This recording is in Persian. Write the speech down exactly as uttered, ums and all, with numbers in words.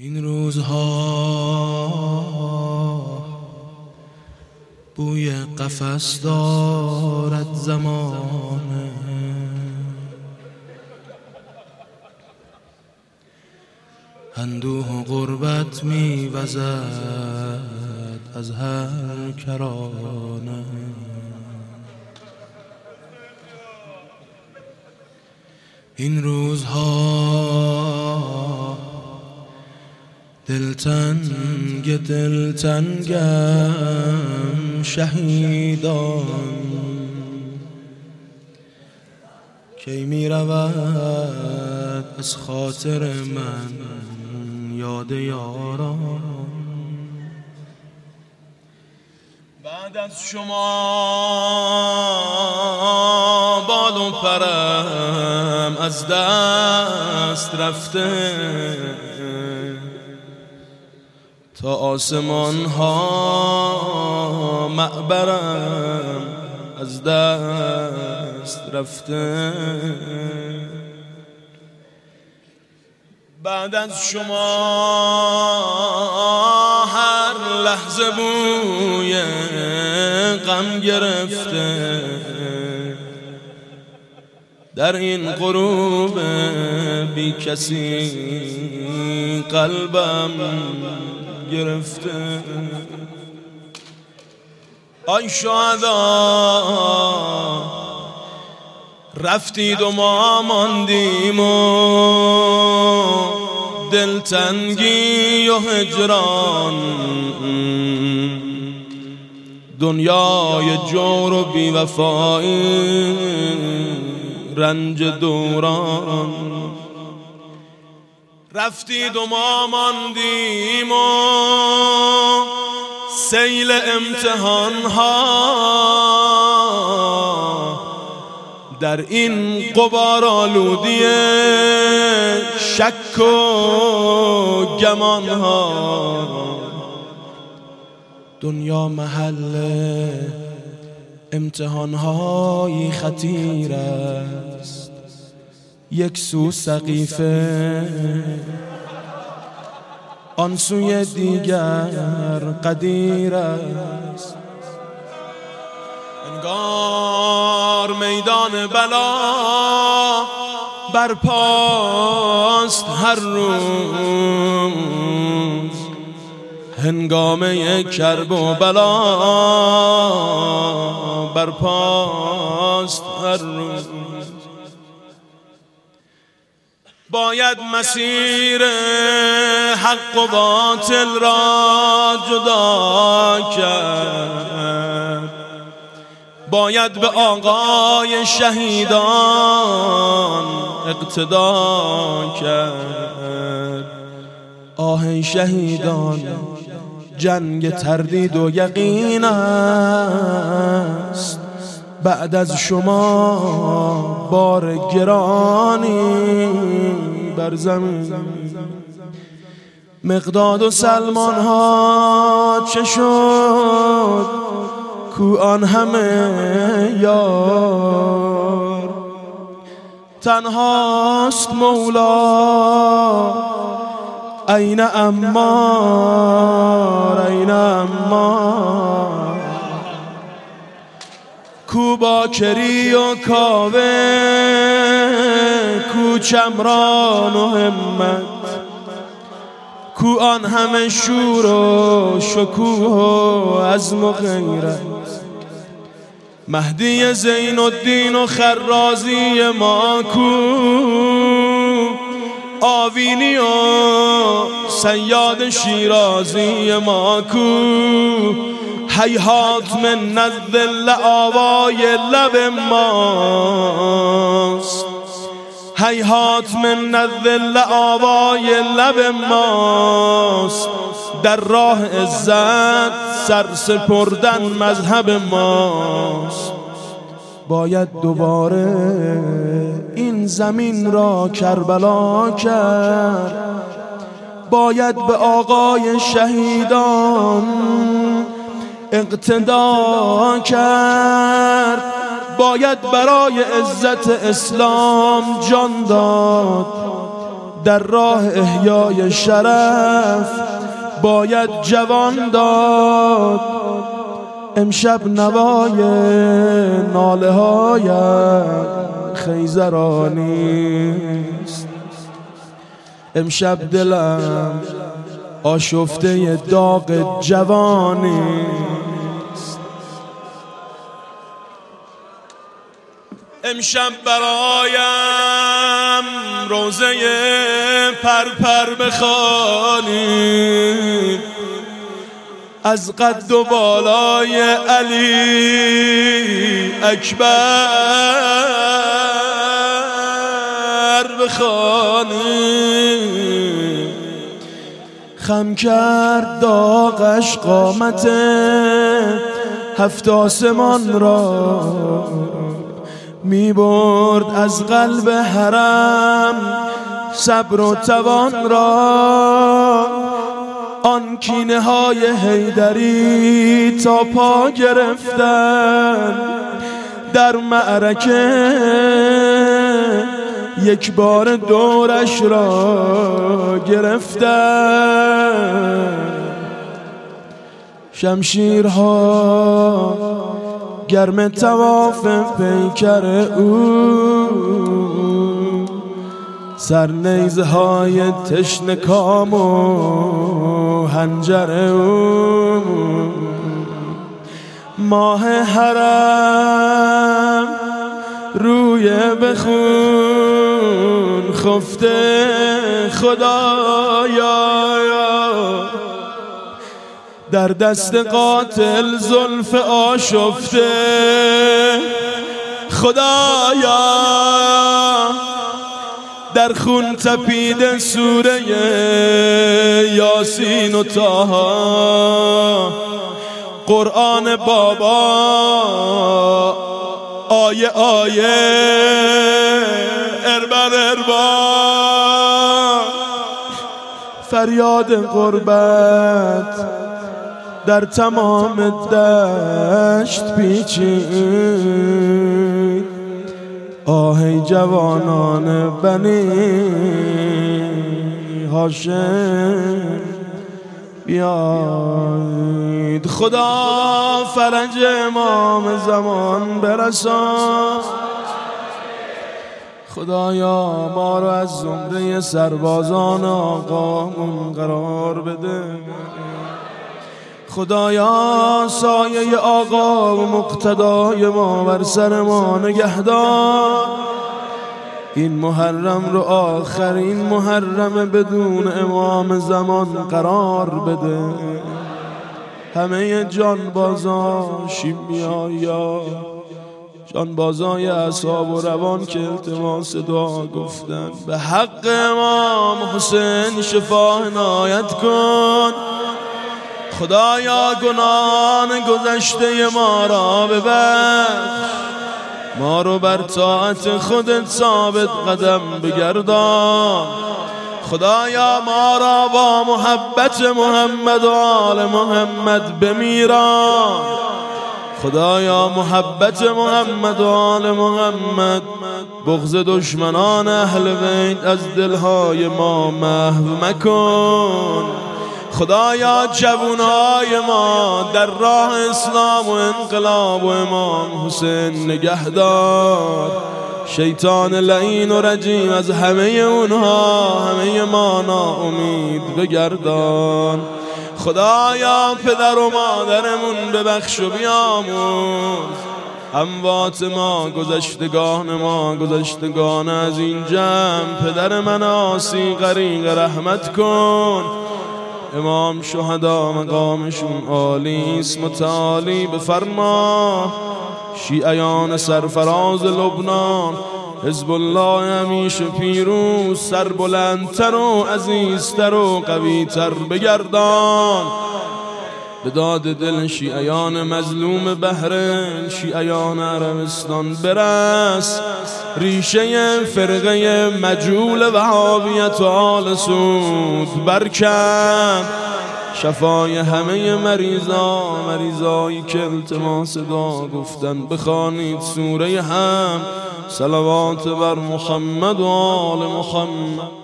این روزها بوی قفس دارد زمانه، اندوه و غربت می وزد از هر کرانه. این روزها دلتنگ دلتنگم شهیدان، کی می رود از خاطر من یاد یاران. بعد از شما بال و پرم از دست رفته، تا آسمان ها معبرم از دست رفته. بعد از شما هر لحظه بوی غم گرفته، در این غروب بی کسی قلبم گرفته. آی شهدا رفتید و ما ماندیم و دلتنگی و هجران، دنیای جور و بیوفایی رنج دوران. رفتید و ما ماندیم و سیل امتحان ها، در این غبار آلودی شک و گمان ها. دنیا محل امتحان های خطیر است، یک سو سقیفه آن سوی دیگر قدیر است. انگار میدان بلا برپاست هر روز، هنگامه کرب و بلا برپاست هر روز. باید مسیر حق و باطل را جدا کرد، باید به آقای شهیدان اقتدا کرد. آه شهیدان جنگ تردید و یقین است، بعد از شما بار گرانی بر زمین. مقداد و سلمان ها چه شد کو آن همه یار، تنهاست مولا این عمار این عمار. کو باکری و کاوه، کو چمران و همت، کو آن همه شور و شکوه و عزم و غیرت. مهدی زین الدین و خرازی ما کو، آوینی و صیاد شیرازی ما کو. هیهات من الذل آوای لب ماست، هیهات من الذل آوای لب ماست. در راه عزت سر سپردن مذهب ماست. باید دوباره این زمین را کربلا کرد، باید به آقای شهیدان اقتدا کرد، باید برای عزت اسلام جان داد، در راه احیای شرف باید جوان داد. امشب نوای ناله هایم خیزرانیست، امشب دلم آشفته داغ جوانیست. امشب برایم روزه پرپر بخوانی، از قد و بالای علی اکبر بخوانی. خم کرد داغش قامت هفت آسمان را، می برد از قلب حرم صبر و توان را. آن کینه های حیدری تا پا گرفتن، در معرکه یک بار دورش را گرفتن. شمشیرها گرم طواف پیکر او، سرنیزه های تشنه کام و هنجر او. ماه حرم روی بخون خفته خدایا، در دست قاتل زلف آشفته خدایا. در خون تپیده سوره یاسین و طه، قرآن بابا آیه آیه اربر اربا. فریاد غربت در تمام دشت پیچید، آهی جوانان بنی هاشم بیاید. خدا فرج امام زمان برسان، خدایا ما رو از زمره سربازان آقامون قرار بده. خدایا سایه آقا و مقتدای ما بر سر ما نگهدار. این محرم رو آخرین محرم بدون امام زمان قرار بده. همه جانبازا شیمیا، جانبازای اعصاب و روان که التماس دعا گفتن، به حق امام حسین شفا عنایت کن. خدایا گناهان گذشته ما را ببخش، ما رو بر طاعت خودت ثابت قدم بگردان. خدایا ما را با محبت محمد و آل محمد بمیران. خدایا محبت محمد و آل محمد، بغض دشمنان اهل بیت از دلهای ما محو مکن. خدایا جوانای ما در راه اسلام و انقلاب و امام حسین نگهدار. شیطان لعین و رجیم از همه اونها همه ما ناامید بگردان. خدایا پدر و مادرمون ببخش و بیامرز. اموات ما، گذشتگان ما، گذشتگان از این جمع، پدر من آسی غریق رحمت کن. امام شهدا مقامشون عالی است متعالی بفرما. شیعیان سرفراز لبنان، حزب الله همیشه پیروز، سر بلندتر و عزیزتر و قویتر بگردان. به داد دل شیعیان مظلوم بحرین، شیعیان عربستان برس. ریشه فرقه مجهول وهابیت و آل سعود برکن. شفای همه مریضا، مریضایی که التماس دعا گفتن بخوانید سوره حمد، صلوات بر محمد و آل محمد.